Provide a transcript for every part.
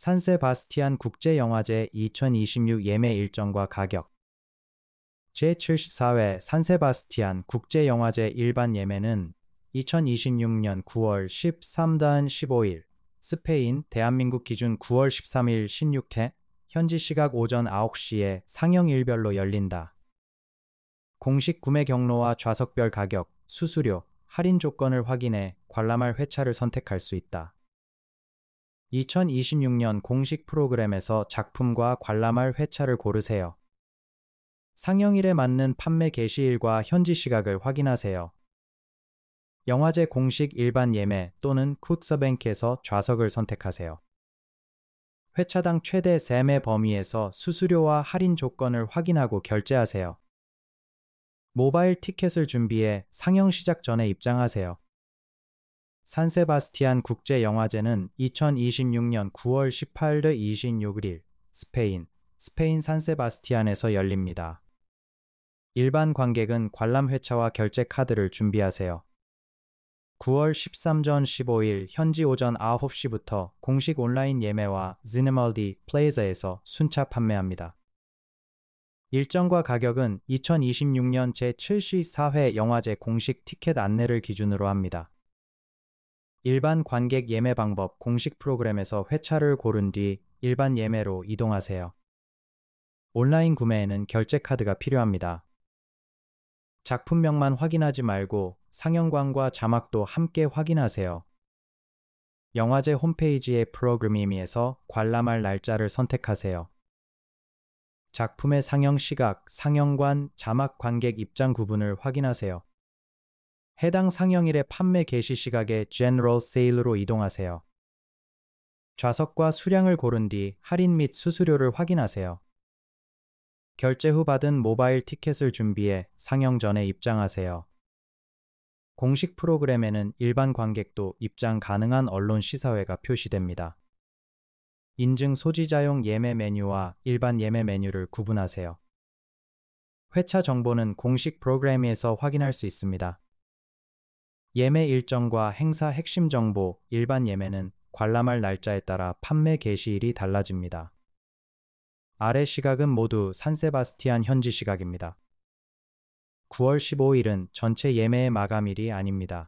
산세바스티안 국제영화제 2026 예매 일정과 가격. 제74회 산세바스티안 국제영화제 일반 예매는 2026년 9월 13-15일, 스페인, 대한민국 기준 9월 13일 16회, 현지 시각 오전 9시에 상영일별로 열린다. 공식 구매 경로와 좌석별 가격, 수수료, 할인 조건을 확인해 관람할 회차를 선택할 수 있다. 2026년 공식 프로그램에서 작품과 관람할 회차를 고르세요. 상영일에 맞는 판매 개시일과 현지 시각을 확인하세요. 영화제 공식 일반 예매 또는 쿡서뱅크에서 좌석을 선택하세요. 회차당 최대 세매 범위에서 수수료와 할인 조건을 확인하고 결제하세요. 모바일 티켓을 준비해 상영 시작 전에 입장하세요. 산세바스티안 국제영화제는 2026년 9월 18-26일 스페인 산세바스티안에서 열립니다. 일반 관객은 관람 회차와 결제 카드를 준비하세요. 9월 13-15일 현지 오전 9시부터 공식 온라인 예매와 지네멀디 플레이저에서 순차 판매합니다. 일정과 가격은 2026년 제74회 영화제 공식 티켓 안내를 기준으로 합니다. 일반 관객 예매 방법 공식 프로그램에서 회차를 고른 뒤 일반 예매로 이동하세요. 온라인 구매에는 결제 카드가 필요합니다. 작품명만 확인하지 말고 상영관과 자막도 함께 확인하세요. 영화제 홈페이지의 프로그래밍에서 관람할 날짜를 선택하세요. 작품의 상영 시각, 상영관, 자막 관객 입장 구분을 확인하세요. 해당 상영일의 판매 개시 시각에 General Sale로 이동하세요. 좌석과 수량을 고른 뒤 할인 및 수수료를 확인하세요. 결제 후 받은 모바일 티켓을 준비해 상영 전에 입장하세요. 공식 프로그램에는 일반 관객도 입장 가능한 언론 시사회가 표시됩니다. 인증 소지자용 예매 메뉴와 일반 예매 메뉴를 구분하세요. 회차 정보는 공식 프로그램에서 확인할 수 있습니다. 예매 일정과 행사 핵심 정보, 일반 예매는 관람할 날짜에 따라 판매 개시일이 달라집니다. 아래 시각은 모두 산세바스티안 현지 시각입니다. 9월 15일은 전체 예매의 마감일이 아닙니다.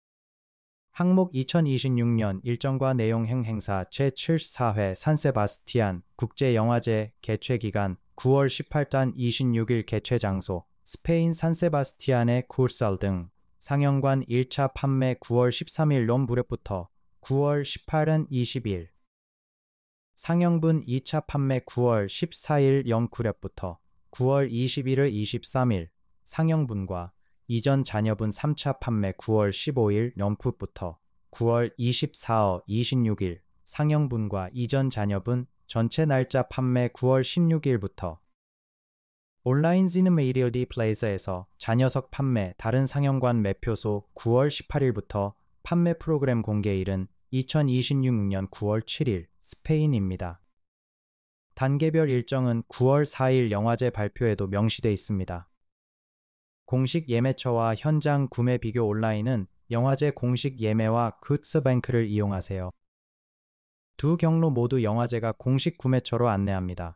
항목 2026년 일정과 내용 행사 제74회 산세바스티안 국제영화제 개최 기간 9월 18-26일 개최 장소 스페인 산세바스티안의 쿠르살 등 상영관 1차 판매 9월 13일 롬브렛부터 9월 18일 20일 상영분 2차 판매 9월 14일 영쿠렛부터 9월 21일 23일 상영분과 이전 잔여분 3차 판매 9월 15일 영풋부터 9월 24일 26일 상영분과 이전 잔여분 전체 날짜 판매 9월 16일부터 온라인 지네멀디 플레이저에서 잔여석 판매 다른 상영관 매표소 9월 18일부터 판매 프로그램 공개일은 2026년 9월 7일 스페인입니다. 단계별 일정은 9월 4일 영화제 발표에도 명시돼 있습니다. 공식 예매처와 현장 구매 비교 온라인은 영화제 공식 예매와 굿스뱅크를 이용하세요. 두 경로 모두 영화제가 공식 구매처로 안내합니다.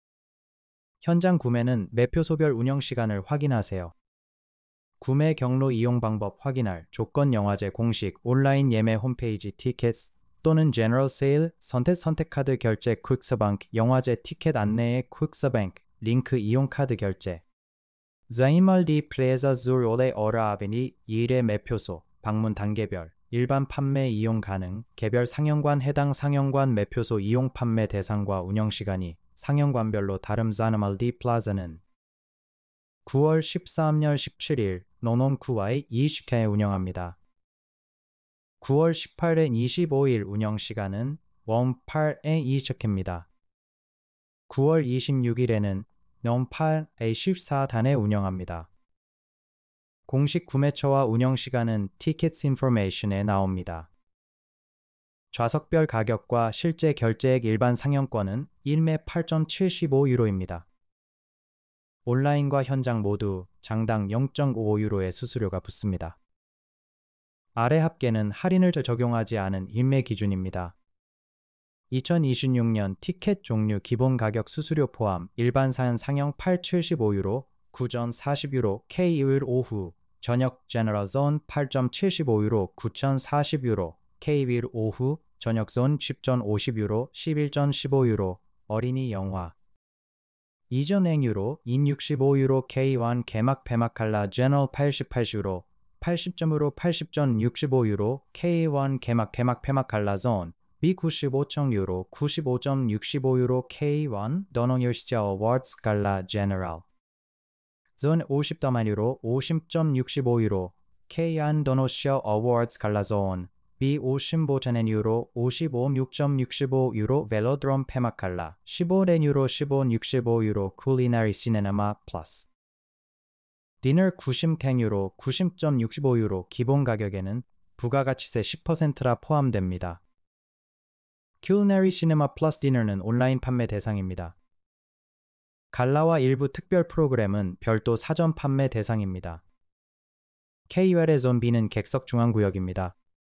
현장 구매는 매표소별 운영 시간을 확인하세요. 구매 경로 이용 방법 확인할 조건 영화제 공식 온라인 예매 홈페이지 티켓 또는 General Sale 선택카드 결제 퀵서뱅크 영화제 티켓 안내의 퀵서뱅크 링크 이용 카드 결제 자이멀디 플레이저 줄 올레 어라 아베니 2일의 매표소 방문 단계별 일반 판매 이용 가능 개별 상영관 해당 상영관 매표소 이용 판매 대상과 운영 시간이 상영관별로 다름 자이멀디 플라자는 9월 13일 17일 노논쿠와의 20회에 운영합니다. 9월 18일 25일 운영 시간은 18에 20회입니다. 9월 26일에는 08에 14단에 운영합니다. 공식 구매처와 운영 시간은 티켓 인포메이션에 나옵니다. 좌석별 가격과 실제 결제액 일반 상영권은 1매 8.75유로입니다. 온라인과 현장 모두 장당 0.5유로의 수수료가 붙습니다. 아래 합계는 할인을 적용하지 않은 일매 기준입니다. 2026년 티켓 종류 기본 가격 수수료 포함 일반 사연 상영 8.75유로, 구전 40유로, K1 오후, 저녁 제너럴 존 8.75유로, 9,040유로, K1 오후, 저녁 존 10.50유로, 11.15유로, 어린이 영화 2.0유로, 265유로, K1 개막 폐막 칼라 제너럴 88유로, 80점으로 80.65유로, K1 개막 폐막 칼라 존 B95.유로, 95.65유로, K1 더노열시자 어워드스 갈라 제너럴 존 50.1유로, 50.65유로, K1 더노시아 어워드스 갈라 존 B55.1유로, 55.65유로, 벨로드롬 폐막 갈라 15유로, 15.65유로, 쿨리나리 시네마 플러스 디너 90캔유로, 90.65유로 기본 가격에는 부가가치세 10%라 포함됩니다. 큐리너리 시네마 플러스 디너는 온라인 판매 대상입니다. 갈라와 일부 특별 프로그램은 별도 사전 판매 대상입니다. K1의 존 B는 객석 중앙구역입니다.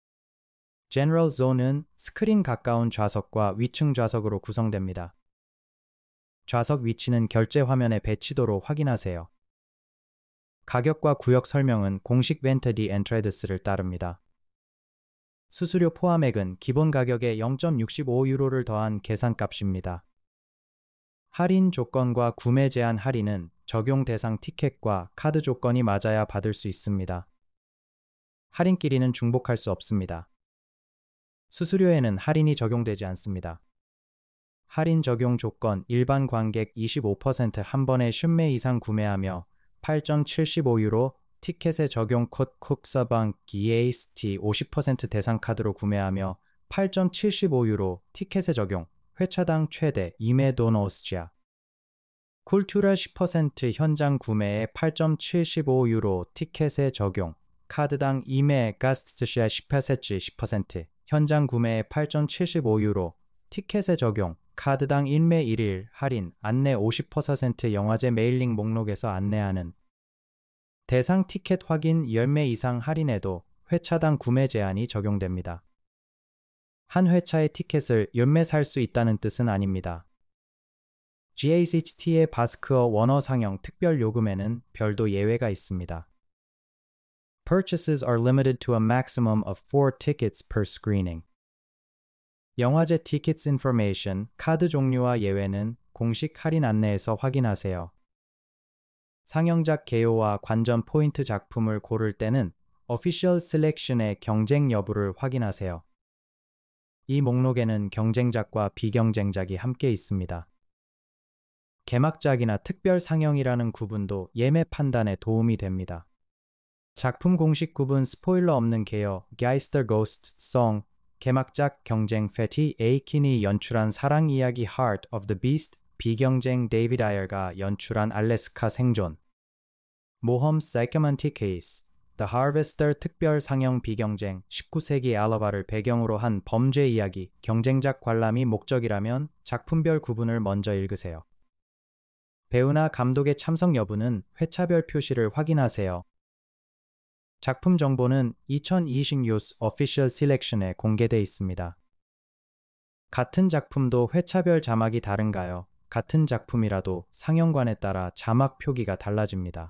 제너럴 존은 스크린 가까운 좌석과 위층 좌석으로 구성됩니다. 좌석 위치는 결제 화면의 배치도로 확인하세요. 가격과 구역 설명은 공식 벤터디 엔트레드스를 따릅니다. 수수료 포함액은 기본 가격에 0.65유로를 더한 계산값입니다. 할인 조건과 구매 제한 할인은 적용 대상 티켓과 카드 조건이 맞아야 받을 수 있습니다. 할인끼리는 중복할 수 없습니다. 수수료에는 할인이 적용되지 않습니다. 할인 적용 조건 일반 관객 25% 한 번에 10매 이상 구매하며 8.75유로, 티켓에 적용 콧 쿡서방 GAST 50% 대상 카드로 구매하며 8.75유로, 티켓에 적용 회차당 최대 2매 도노스지아 쿨투라 10% 현장 구매에 8.75유로, 티켓에 적용 카드당 2매 가스트시아 10% 현장 구매에 8.75유로, 티켓에 적용 카드당 1매 1일 할인 안내 50% 영화제 메일링 목록에서 안내하는 대상 티켓 확인 10매 이상 할인에도 회차당 구매 제한이 적용됩니다. 한 회차의 티켓을 연매 살 수 있다는 뜻은 아닙니다. GACT의 바스크어 원어 상영 특별 요금에는 별도 예외가 있습니다. Purchases are limited to a maximum of 4 tickets per screening. 영화제 Tickets Information, 카드 종류와 예외는 공식 할인 안내에서 확인하세요. 상영작 개요와 관전 포인트 작품을 고를 때는 Official Selection의 경쟁 여부를 확인하세요. 이 목록에는 경쟁작과 비경쟁작이 함께 있습니다. 개막작이나 특별 상영이라는 구분도 예매 판단에 도움이 됩니다. 작품 공식 구분 스포일러 없는 개요 Geister Ghost Song 개막작 경쟁 패티 에이킨이 연출한 사랑 이야기 Heart of the Beast 비경쟁 데이비드 아이어가 연출한 알래스카 생존 모험 Psychomantic Case The Harvester 특별 상영 비경쟁 19세기 알라바를 배경으로 한 범죄 이야기 경쟁작 관람이 목적이라면 작품별 구분을 먼저 읽으세요. 배우나 감독의 참석 여부는 회차별 표시를 확인하세요. 작품 정보는 2020 Official Selection에 공개돼 있습니다. 같은 작품도 회차별 자막이 다른가요? 같은 작품이라도 상영관에 따라 자막 표기가 달라집니다.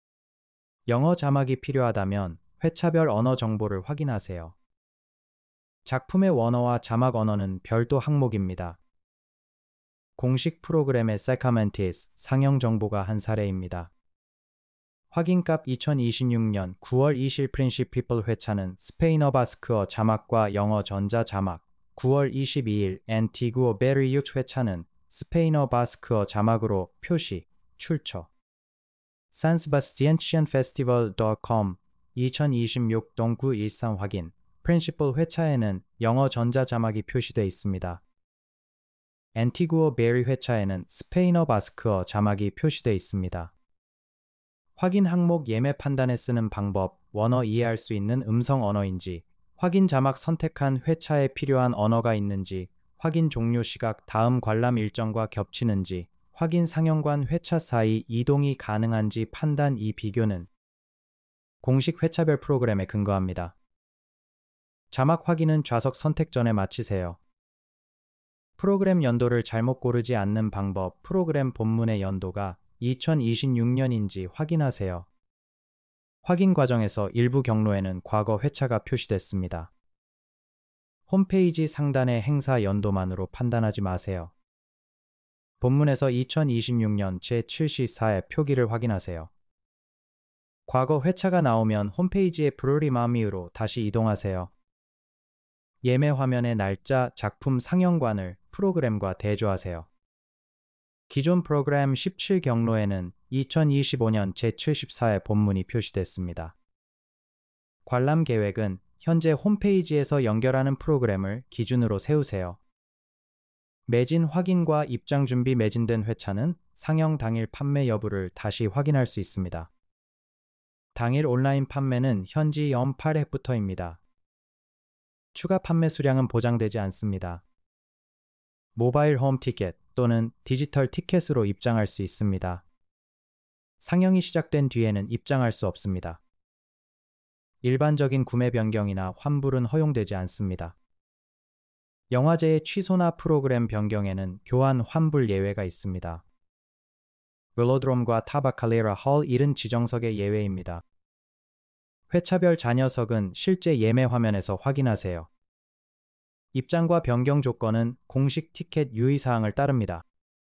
영어 자막이 필요하다면 회차별 언어 정보를 확인하세요. 작품의 원어와 자막 언어는 별도 항목입니다. 공식 프로그램의 Psychomantis 상영 정보가 한 사례입니다. 확인값 2026년 9월 20일 프린시피플 회차는 스페인어 바스크어 자막과 영어 전자 자막 9월 22일 앤티구어 베리유트 회차는 스페인어 바스크어 자막으로 표시, 출처 sansebastiancianfestival.com 2026 동구 일산 확인 프린시플 회차에는 영어 전자 자막이 표시되어 있습니다. 앤티구어 베리 회차에는 스페인어 바스크어 자막이 표시되어 있습니다. 확인 항목 예매 판단에 쓰는 방법, 원어 이해할 수 있는 음성 언어인지, 확인 자막 선택한 회차에 필요한 언어가 있는지, 확인 종료 시각 다음 관람 일정과 겹치는지, 확인 상영관 회차 사이 이동이 가능한지 판단 이 비교는 공식 회차별 프로그램에 근거합니다. 자막 확인은 좌석 선택 전에 마치세요. 프로그램 연도를 잘못 고르지 않는 방법, 프로그램 본문의 연도가 2026년인지 확인하세요. 확인 과정에서 일부 경로에는 과거 회차가 표시됐습니다. 홈페이지 상단의 행사 연도만으로 판단하지 마세요. 본문에서 2026년 제74의 표기를 확인하세요. 과거 회차가 나오면 홈페이지의 프로리마미으로 다시 이동하세요. 예매 화면의 날짜, 작품 상영관을 프로그램과 대조하세요. 기존 프로그램 17 경로에는 2025년 제74의 본문이 표시됐습니다. 관람 계획은 현재 홈페이지에서 연결하는 프로그램을 기준으로 세우세요. 매진 확인과 입장 준비 매진된 회차는 상영 당일 판매 여부를 다시 확인할 수 있습니다. 당일 온라인 판매는 현지 08회부터입니다. 추가 판매 수량은 보장되지 않습니다. 모바일 홈 티켓 또는 디지털 티켓으로 입장할 수 있습니다. 상영이 시작된 뒤에는 입장할 수 없습니다. 일반적인 구매 변경이나 환불은 허용되지 않습니다. 영화제의 취소나 프로그램 변경에는 교환 환불 예외가 있습니다. 웰로드롬과 타바칼레라 홀 1은 지정석의 예외입니다. 회차별 잔여석은 실제 예매 화면에서 확인하세요. 입장과 변경 조건은 공식 티켓 유의사항을 따릅니다.